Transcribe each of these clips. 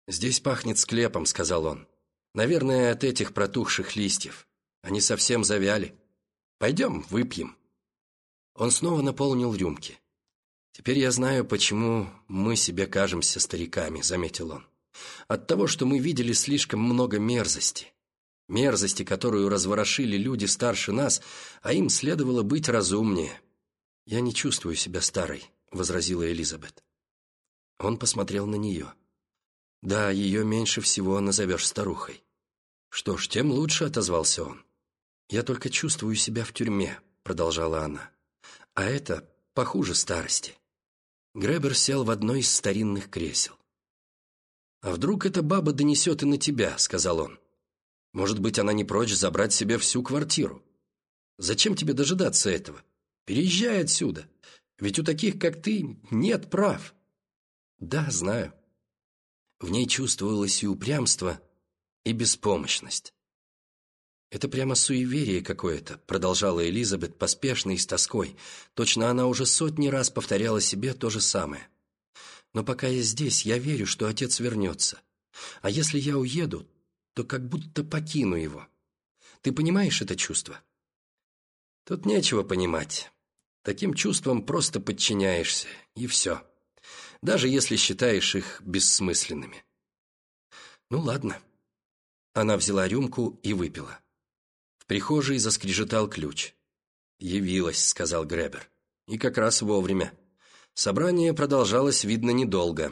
«Здесь пахнет склепом», — сказал он. «Наверное, от этих протухших листьев. Они совсем завяли. Пойдем, выпьем». Он снова наполнил рюмки. «Теперь я знаю, почему мы себе кажемся стариками», — заметил он. «От того, что мы видели слишком много мерзости. Мерзости, которую разворошили люди старше нас, а им следовало быть разумнее». «Я не чувствую себя старой», — возразила Элизабет. Он посмотрел на нее. «Да, ее меньше всего назовешь старухой». «Что ж, тем лучше», — отозвался он. «Я только чувствую себя в тюрьме», — продолжала она. «А это похуже старости». Гребер сел в одно из старинных кресел. «А вдруг эта баба донесет и на тебя», — сказал он. «Может быть, она не прочь забрать себе всю квартиру. Зачем тебе дожидаться этого? Переезжай отсюда, ведь у таких, как ты, нет прав». «Да, знаю». В ней чувствовалось и упрямство, и беспомощность. «Это прямо суеверие какое-то», — продолжала Элизабет поспешно и с тоской. Точно она уже сотни раз повторяла себе то же самое. «Но пока я здесь, я верю, что отец вернется. А если я уеду, то как будто покину его. Ты понимаешь это чувство?» «Тут нечего понимать. Таким чувствам просто подчиняешься, и все. Даже если считаешь их бессмысленными». «Ну ладно». Она взяла рюмку и выпила. В прихожей заскрежетал ключ. «Явилась», — сказал Гребер. «И как раз вовремя. Собрание продолжалось, видно, недолго».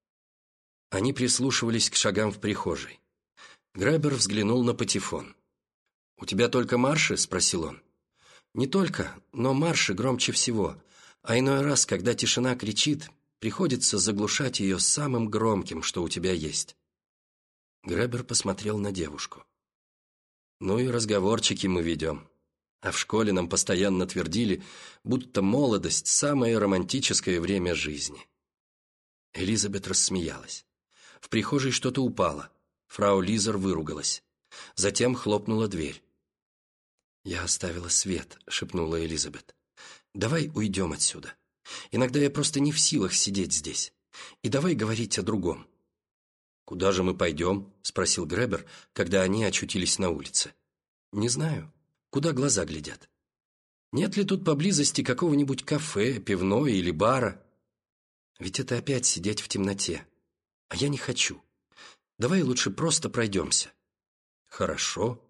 Они прислушивались к шагам в прихожей. Гребер взглянул на патефон. «У тебя только марши?» — спросил он. «Не только, но марши громче всего, а иной раз, когда тишина кричит, приходится заглушать ее самым громким, что у тебя есть». Гребер посмотрел на девушку. «Ну и разговорчики мы ведем. А в школе нам постоянно твердили, будто молодость – самое романтическое время жизни». Элизабет рассмеялась. В прихожей что-то упало. Фрау Лизер выругалась. Затем хлопнула дверь. «Я оставила свет», – шепнула Элизабет. «Давай уйдем отсюда. Иногда я просто не в силах сидеть здесь. И давай говорить о другом». «Куда же мы пойдем?» – спросил Гребер, когда они очутились на улице. «Не знаю. Куда глаза глядят? Нет ли тут поблизости какого-нибудь кафе, пивной или бара? Ведь это опять сидеть в темноте. А я не хочу. Давай лучше просто пройдемся». «Хорошо».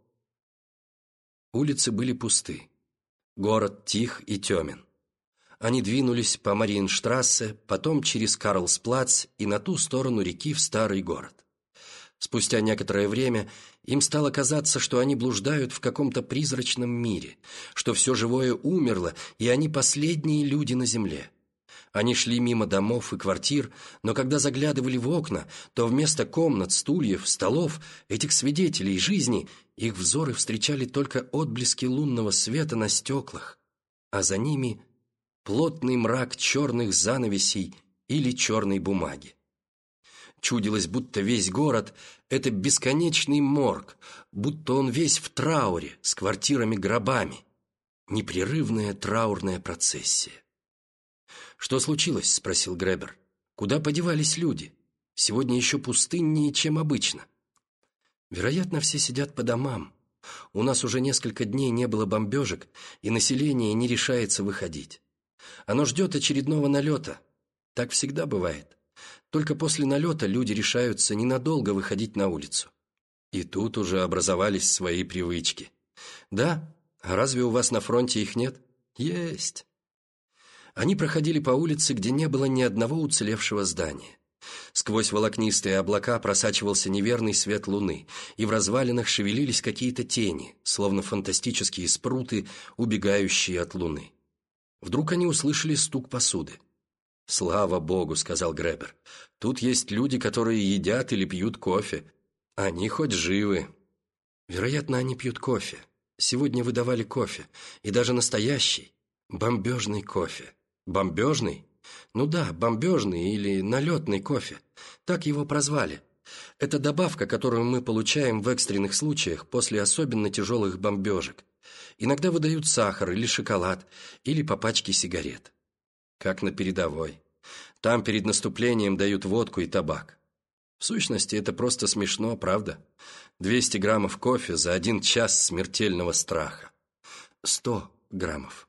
Улицы были пусты. Город тих и темен. Они двинулись по Мариенштрассе, потом через Карлсплац и на ту сторону реки в старый город. Спустя некоторое время им стало казаться, что они блуждают в каком-то призрачном мире, что все живое умерло, и они последние люди на земле. Они шли мимо домов и квартир, но когда заглядывали в окна, то вместо комнат, стульев, столов, этих свидетелей жизни, их взоры встречали только отблески лунного света на стеклах, а за ними плотный мрак черных занавесей или черной бумаги. Чудилось, будто весь город – это бесконечный морг, будто он весь в трауре, с квартирами-гробами. Непрерывная траурная процессия. «Что случилось?» – спросил Гребер. «Куда подевались люди? Сегодня еще пустыннее, чем обычно». «Вероятно, все сидят по домам. У нас уже несколько дней не было бомбежек, и население не решается выходить. Оно ждет очередного налета. Так всегда бывает. Только после налета люди решаются ненадолго выходить на улицу. И тут уже образовались свои привычки. Да? А разве у вас на фронте их нет? Есть». Они проходили по улице, где не было ни одного уцелевшего здания. Сквозь волокнистые облака просачивался неверный свет луны, и в развалинах шевелились какие-то тени, словно фантастические спруты, убегающие от луны. Вдруг они услышали стук посуды. «Слава Богу», — сказал Гребер, — «тут есть люди, которые едят или пьют кофе. Они хоть живы». «Вероятно, они пьют кофе. Сегодня выдавали кофе, и даже настоящий, бомбежный кофе». «Бомбежный?» «Ну да, бомбежный или налетный кофе. Так его прозвали. Это добавка, которую мы получаем в экстренных случаях после особенно тяжелых бомбежек. Иногда выдают сахар или шоколад, или по пачке сигарет. Как на передовой. Там перед наступлением дают водку и табак. В сущности, это просто смешно, правда? 200 граммов кофе за 1 час смертельного страха. 100 граммов.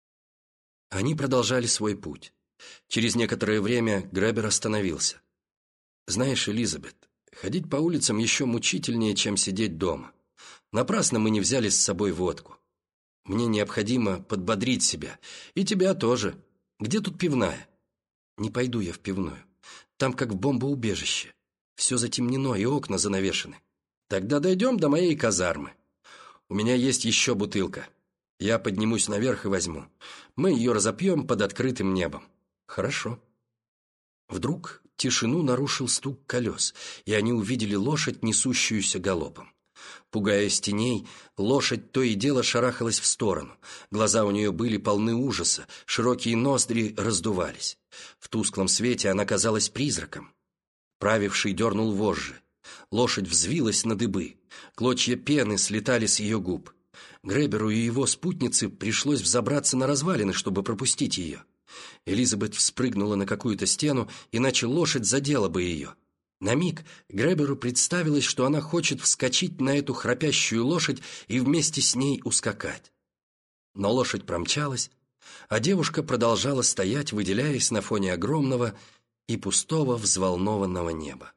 Они продолжали свой путь. Через некоторое время Гребер остановился. «Знаешь, Элизабет, ходить по улицам еще мучительнее, чем сидеть дома. Напрасно мы не взяли с собой водку. Мне необходимо подбодрить себя. И тебя тоже. Где тут пивная?» «Не пойду я в пивную. Там как в бомбоубежище. Все затемнено и окна занавешены. Тогда дойдем до моей казармы. У меня есть еще бутылка. Я поднимусь наверх и возьму. Мы ее разопьем под открытым небом». «Хорошо». Вдруг тишину нарушил стук колес, и они увидели лошадь, несущуюся галопом. Пугаясь теней, лошадь то и дело шарахалась в сторону. Глаза у нее были полны ужаса, широкие ноздри раздувались. В тусклом свете она казалась призраком. Правивший дернул вожжи. Лошадь взвилась на дыбы. Клочья пены слетали с ее губ. Греберу и его спутнице пришлось взобраться на развалины, чтобы пропустить ее. Элизабет вспрыгнула на какую-то стену, иначе лошадь задела бы ее. На миг Греберу представилось, что она хочет вскочить на эту храпящую лошадь и вместе с ней ускакать. Но лошадь промчалась, а девушка продолжала стоять, выделяясь на фоне огромного и пустого взволнованного неба.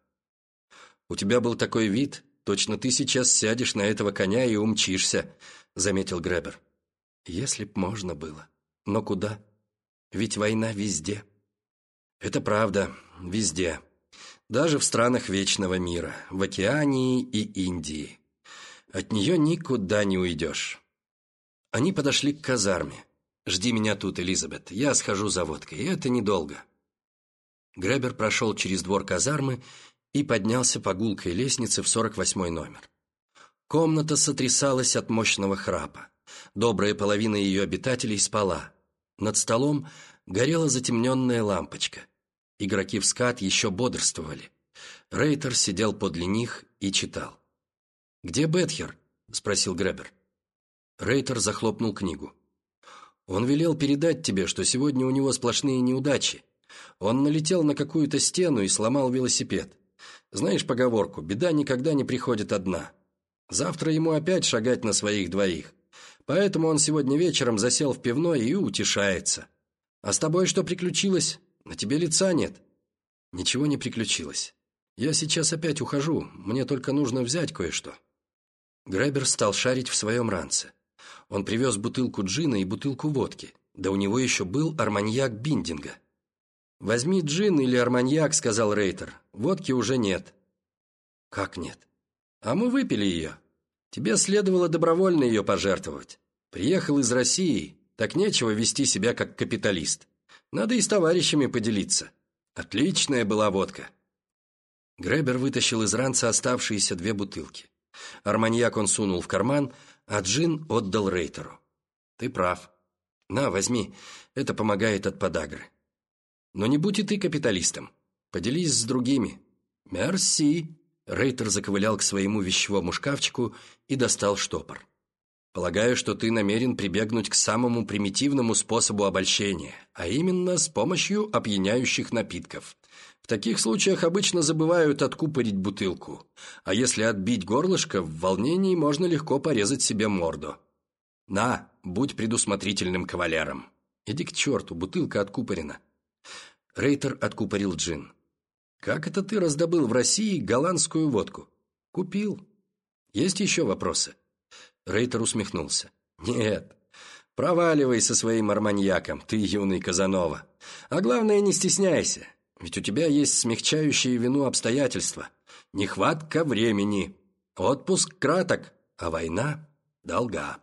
«У тебя был такой вид, точно ты сейчас сядешь на этого коня и умчишься», — заметил Гребер. «Если б можно было. Но куда? Ведь война везде». «Это правда, везде. Даже в странах Вечного мира, в Океании и Индии. От нее никуда не уйдешь». Они подошли к казарме. «Жди меня тут, Элизабет, я схожу за водкой, и это недолго». Гребер прошел через двор казармы и поднялся по гулкой лестнице в 48-й номер. Комната сотрясалась от мощного храпа. Добрая половина ее обитателей спала. Над столом горела затемненная лампочка. Игроки в скат еще бодрствовали. Рейтер сидел подле них и читал. «Где Бетхер?» — спросил Гребер. Рейтер захлопнул книгу. «Он велел передать тебе, что сегодня у него сплошные неудачи. Он налетел на какую-то стену и сломал велосипед. Знаешь поговорку, беда никогда не приходит одна. Завтра ему опять шагать на своих двоих. Поэтому он сегодня вечером засел в пивной и утешается. А с тобой что приключилось? На тебе лица нет». «Ничего не приключилось. Я сейчас опять ухожу, мне только нужно взять кое-что». Гребер стал шарить в своем ранце. Он привез бутылку джина и бутылку водки. Да у него еще был арманьяк Биндинга. «Возьми джин или арманьяк», — сказал Рейтер. «Водки уже нет». «Как нет?» «А мы выпили ее. Тебе следовало добровольно ее пожертвовать. Приехал из России, так нечего вести себя как капиталист. Надо и с товарищами поделиться. Отличная была водка». Гребер вытащил из ранца оставшиеся 2 бутылки. Арманьяк он сунул в карман, а джин отдал Рейтеру. «Ты прав. На, возьми, это помогает от подагры. Но не будь и ты капиталистом. Поделись с другими». «Мерси». Рейтер заковылял к своему вещевому шкафчику и достал штопор. «Полагаю, что ты намерен прибегнуть к самому примитивному способу обольщения, а именно с помощью опьяняющих напитков. В таких случаях обычно забывают откупорить бутылку, а если отбить горлышко, в волнении можно легко порезать себе морду. На, будь предусмотрительным кавалером. Иди к черту, бутылка откупорена». Рейтер откупорил джин. «Как это ты раздобыл в России голландскую водку?» «Купил. Есть еще вопросы?» Рейтер усмехнулся. «Нет. Проваливай со своим арманьяком, ты юный Казанова. А главное, не стесняйся, ведь у тебя есть смягчающие вину обстоятельства. Нехватка времени. Отпуск краток, а война долга».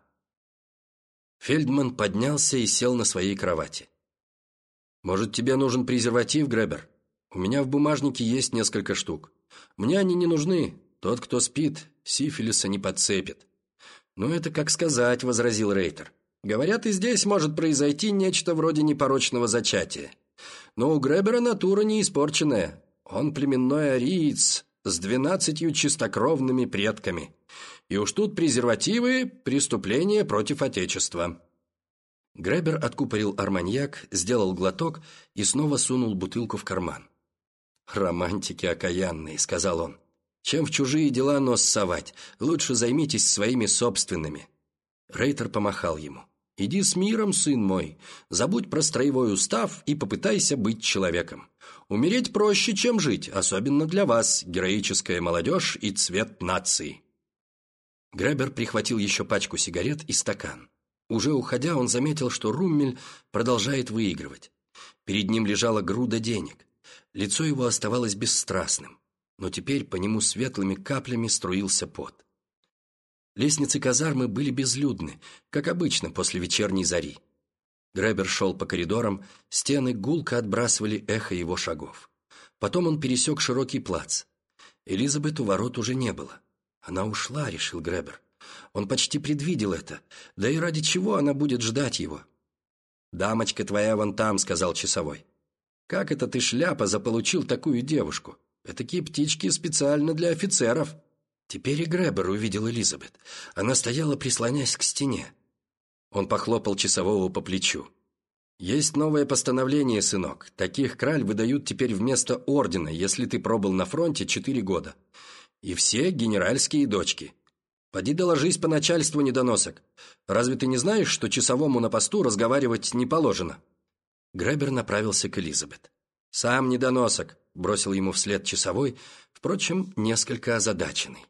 Фельдман поднялся и сел на своей кровати. «Может, тебе нужен презерватив, Гребер? У меня в бумажнике есть несколько штук. Мне они не нужны. Тот, кто спит, сифилиса не подцепит». «Ну, это как сказать», — возразил Рейтер. «Говорят, и здесь может произойти нечто вроде непорочного зачатия. Но у Гребера натура не испорченная. Он племенной ариец с 12 чистокровными предками. И уж тут презервативы – преступление против Отечества». Гребер откупорил арманьяк, сделал глоток и снова сунул бутылку в карман. «Романтики окаянные», — сказал он. «Чем в чужие дела нос совать, лучше займитесь своими собственными». Рейтер помахал ему. «Иди с миром, сын мой, забудь про строевой устав и попытайся быть человеком. Умереть проще, чем жить, особенно для вас, героическая молодежь и цвет нации». Гребер прихватил еще пачку сигарет и стакан. Уже уходя, он заметил, что Руммель продолжает выигрывать. Перед ним лежала груда денег. Лицо его оставалось бесстрастным, но теперь по нему светлыми каплями струился пот. Лестницы казармы были безлюдны, как обычно после вечерней зари. Гребер шел по коридорам, стены гулко отбрасывали эхо его шагов. Потом он пересек широкий плац. Элизабет у ворот уже не было. Она ушла, решил Гребер. Он почти предвидел это, да и ради чего она будет ждать его? «Дамочка твоя вон там», — сказал часовой. «Как это ты, шляпа, заполучил такую девушку? Этакие птички специально для офицеров». Теперь и Гребер увидел Элизабет. Она стояла, прислонясь к стене. Он похлопал часового по плечу. «Есть новое постановление, сынок. Таких краль выдают теперь вместо ордена, если ты пробыл на фронте 4 года. И все генеральские дочки. Поди доложись по начальству, недоносок. Разве ты не знаешь, что часовому на посту разговаривать не положено?» Гребер направился к Элизабет. «Сам недоносок», — бросил ему вслед часовой, впрочем, несколько озадаченный.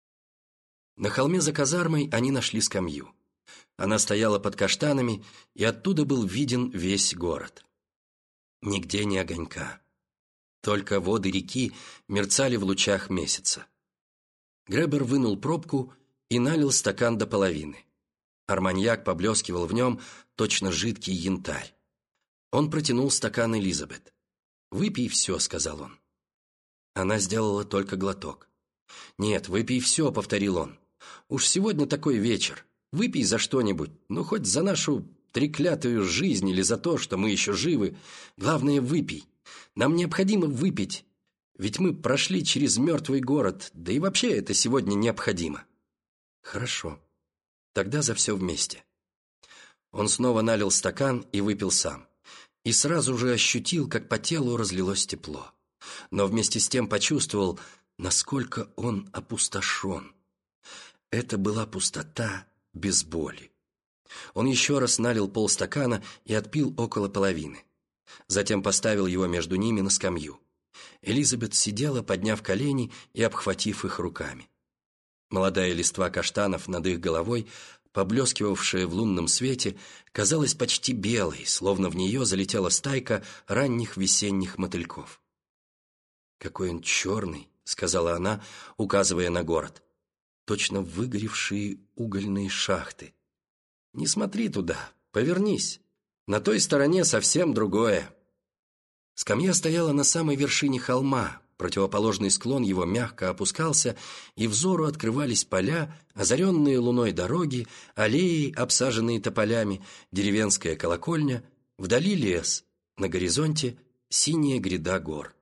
На холме за казармой они нашли скамью. Она стояла под каштанами, и оттуда был виден весь город. Нигде ни огонька. Только воды реки мерцали в лучах месяца. Гребер вынул пробку и налил стакан до половины. Арманьяк поблескивал в нем, точно жидкий янтарь. Он протянул стакан Элизабет. «Выпей все», — сказал он. Она сделала только глоток. «Нет, выпей все», — повторил он. «Уж сегодня такой вечер. Выпей за что-нибудь, ну хоть за нашу треклятую жизнь или за то, что мы еще живы. Главное, выпей. Нам необходимо выпить, ведь мы прошли через мертвый город, да и вообще это сегодня необходимо». «Хорошо. Тогда за все вместе». Он снова налил стакан и выпил сам. И сразу же ощутил, как по телу разлилось тепло. Но вместе с тем почувствовал, насколько он опустошен. Это была пустота без боли. Он еще раз налил полстакана и отпил около половины. Затем поставил его между ними на скамью. Элизабет сидела, подняв колени и обхватив их руками. Молодая листва каштанов над их головой, поблескивавшая в лунном свете, казалась почти белой, словно в нее залетела стайка ранних весенних мотыльков. «Какой он черный», — сказала она, указывая на город. «Точно выгоревшие угольные шахты. Не смотри туда, повернись. На той стороне совсем другое». Скамья стояла на самой вершине холма, противоположный склон его мягко опускался, и взору открывались поля, озаренные луной дороги, аллеи, обсаженные тополями, деревенская колокольня, вдали лес, на горизонте синяя гряда гор.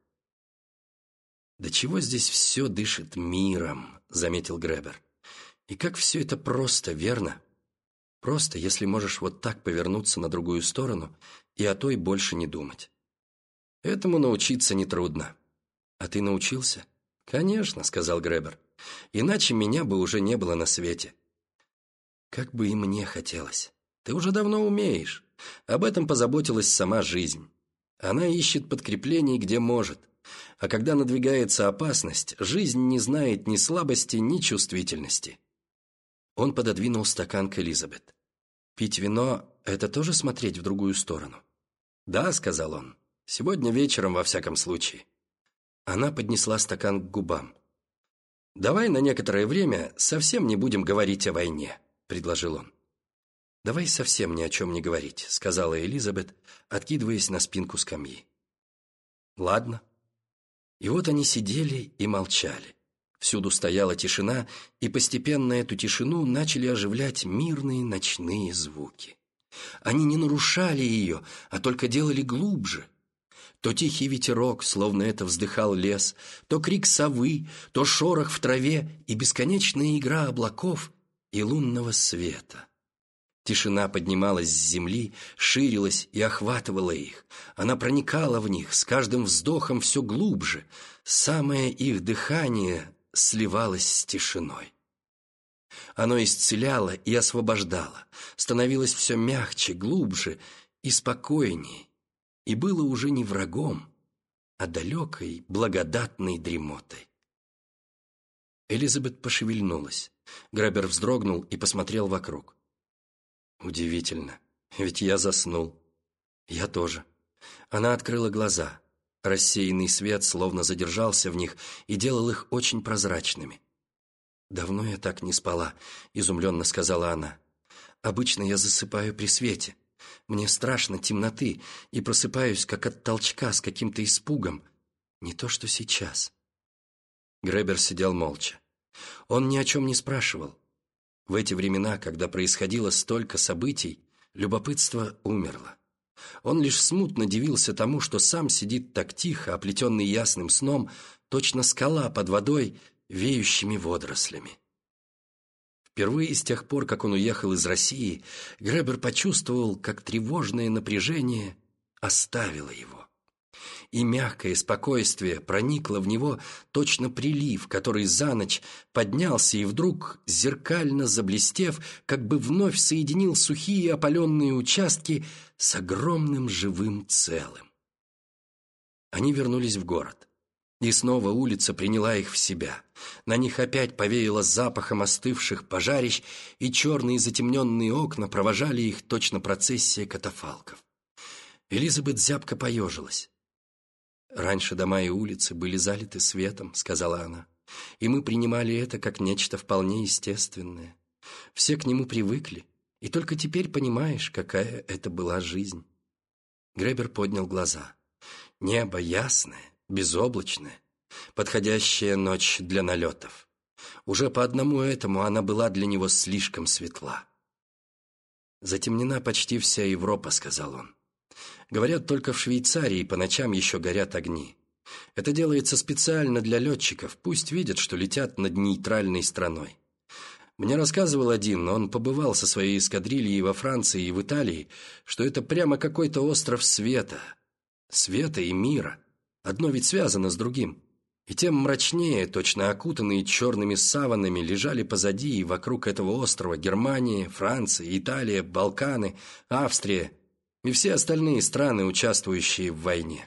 «Да чего здесь все дышит миром», — заметил Гребер. «И как все это просто, верно? Просто, если можешь вот так повернуться на другую сторону и о той больше не думать. Этому научиться нетрудно». «А ты научился?» «Конечно», — сказал Гребер. «Иначе меня бы уже не было на свете». «Как бы и мне хотелось. Ты уже давно умеешь. Об этом позаботилась сама жизнь. Она ищет подкреплений, где может. А когда надвигается опасность, жизнь не знает ни слабости, ни чувствительности». Он пододвинул стакан к Элизабет. «Пить вино — это тоже смотреть в другую сторону?» «Да», — сказал он. «Сегодня вечером, во всяком случае». Она поднесла стакан к губам. «Давай на некоторое время совсем не будем говорить о войне», — предложил он. «Давай совсем ни о чем не говорить», — сказала Элизабет, откидываясь на спинку скамьи. «Ладно». И вот они сидели и молчали. Всюду стояла тишина, и постепенно эту тишину начали оживлять мирные ночные звуки. Они не нарушали ее, а только делали глубже. То тихий ветерок, словно это вздыхал лес, то крик совы, то шорох в траве и бесконечная игра облаков и лунного света. Тишина поднималась с земли, ширилась и охватывала их. Она проникала в них, с каждым вздохом все глубже. Самое их дыхание сливалось с тишиной. Оно исцеляло и освобождало, становилось все мягче, глубже и спокойнее, и было уже не врагом, а далекой, благодатной дремотой. Элизабет пошевельнулась. Гребер вздрогнул и посмотрел вокруг. Удивительно, ведь я заснул. Я тоже. Она открыла глаза. Рассеянный свет словно задержался в них и делал их очень прозрачными. «Давно я так не спала», — изумленно сказала она. «Обычно я засыпаю при свете. Мне страшно темноты, и просыпаюсь, как от толчка, с каким-то испугом. Не то, что сейчас». Гребер сидел молча. Он ни о чем не спрашивал. В эти времена, когда происходило столько событий, любопытство умерло. Он лишь смутно дивился тому, что сам сидит так тихо, оплетенный ясным сном, точно скала под водой, веющими водорослями. Впервые с тех пор, как он уехал из России, Гребер почувствовал, как тревожное напряжение оставило его. И мягкое спокойствие проникло в него точно прилив, который за ночь поднялся и вдруг, зеркально заблестев, как бы вновь соединил сухие опаленные участки с огромным живым целым. Они вернулись в город. И снова улица приняла их в себя. На них опять повеяло запахом остывших пожарищ, и черные затемненные окна провожали их точно процессия катафалков. Элизабет зябко поежилась. «Раньше дома и улицы были залиты светом», — сказала она, «и мы принимали это как нечто вполне естественное. Все к нему привыкли, и только теперь понимаешь, какая это была жизнь». Гребер поднял глаза. Небо ясное, безоблачная, подходящая ночь для налетов. Уже по одному этому она была для него слишком светла. «Затемнена почти вся Европа», — сказал он. «Говорят, только в Швейцарии по ночам еще горят огни. Это делается специально для летчиков, пусть видят, что летят над нейтральной страной. Мне рассказывал один, он побывал со своей эскадрильей во Франции и в Италии, что это прямо какой-то остров света и мира. Одно ведь связано с другим. И тем мрачнее, точно окутанные черными саванами, лежали позади и вокруг этого острова Германия, Франция, Италия, Балканы, Австрия и все остальные страны, участвующие в войне.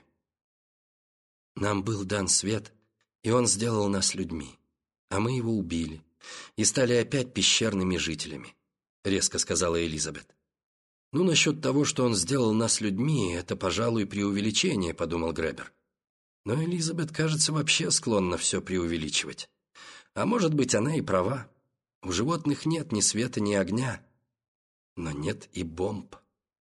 Нам был дан свет, и он сделал нас людьми, а мы его убили и стали опять пещерными жителями», — резко сказала Элизабет. «Ну, насчет того, что он сделал нас людьми, это, пожалуй, преувеличение», — подумал Гребер. Но Элизабет, кажется, вообще склонна все преувеличивать. А может быть, она и права. У животных нет ни света, ни огня, но нет и бомб.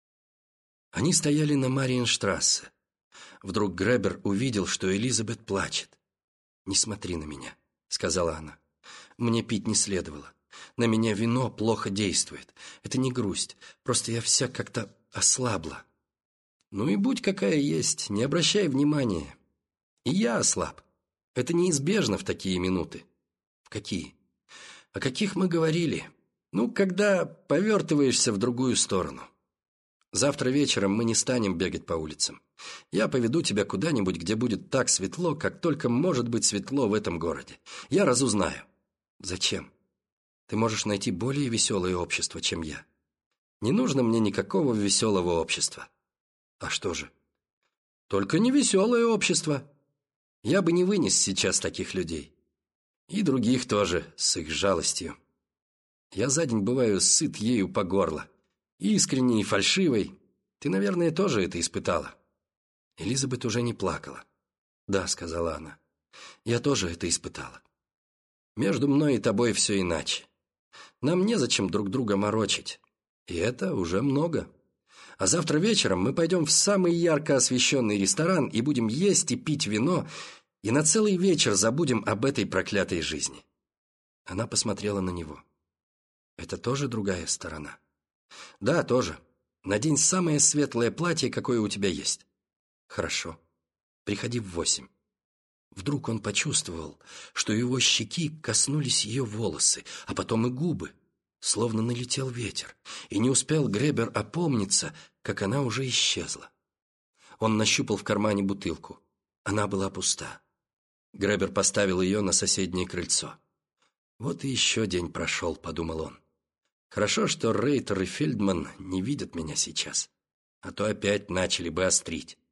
Они стояли на Мариенштрассе. Вдруг Гребер увидел, что Элизабет плачет. «Не смотри на меня», — сказала она. «Мне пить не следовало. На меня вино плохо действует. Это не грусть, просто я вся как-то ослабла». «Ну и будь какая есть, не обращай внимания. И я ослаб. Это неизбежно в такие минуты». «В какие?» «О каких мы говорили? Ну, когда повертываешься в другую сторону. Завтра вечером мы не станем бегать по улицам. Я поведу тебя куда-нибудь, где будет так светло, как только может быть светло в этом городе. Я разузнаю». «Зачем? Ты можешь найти более веселое общество, чем я. Не нужно мне никакого веселого общества». «А что же?» «Только не веселое общество. Я бы не вынес сейчас таких людей. И других тоже, с их жалостью. Я за день бываю сыт ею по горло. Искренней и фальшивой. Ты, наверное, тоже это испытала». Элизабет уже не плакала. «Да», — сказала она, — «я тоже это испытала. Между мной и тобой все иначе. Нам незачем друг друга морочить. И это уже много. А завтра вечером мы пойдем в самый ярко освещенный ресторан и будем есть и пить вино, и на целый вечер забудем об этой проклятой жизни». Она посмотрела на него. «Это тоже другая сторона?» «Да, тоже. Надень самое светлое платье, какое у тебя есть». «Хорошо. Приходи в 8». Вдруг он почувствовал, что его щеки коснулись ее волосы, а потом и губы. словно налетел ветер, и не успел Гребер опомниться, как она уже исчезла. Он нащупал в кармане бутылку. Она была пуста. Гребер поставил ее на соседнее крыльцо. «Вот и еще день прошел», — подумал он. «Хорошо, что Рейтер и Фельдман не видят меня сейчас, а то опять начали бы острить».